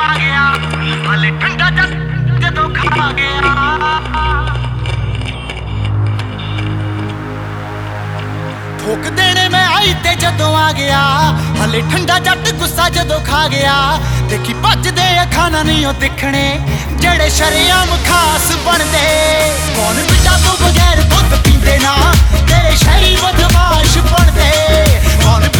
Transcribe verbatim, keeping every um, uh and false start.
ਆ ਗਿਆ ਹਲੇ ਠੰਡਾ ਜੱਟ ਜਦੋਂ ਖਾ ਗਿਆ ਠੋਕ ਦੇਣੇ ਮੈਂ ਆਈ ਤੇ ਜਦੋਂ ਆ ਗਿਆ ਹਲੇ ਠੰਡਾ ਜੱਟ ਗੁੱਸਾ ਜਦੋਂ ਖਾ ਗਿਆ ਦੇਖੀ ਭੱਜਦੇ ਅੱਖਾਂ ਨਾਲ ਨਹੀਂ ਉਹ ਦਿਖਣੇ ਜਿਹੜੇ ਸ਼ਰੇਆਮ ਖਾਸ ਬਣਦੇ ਕੌਣ ਬਿੱਟਾ ਤੋਂ ਬਗੈਰ ਦੁੱਧ ਪੀਂਦੇ ਨਾ ਤੇਰੇ ਸ਼ਹਿਰੀ ਬਦਮਾਸ਼ ਬਣਦੇ ਕੌਣ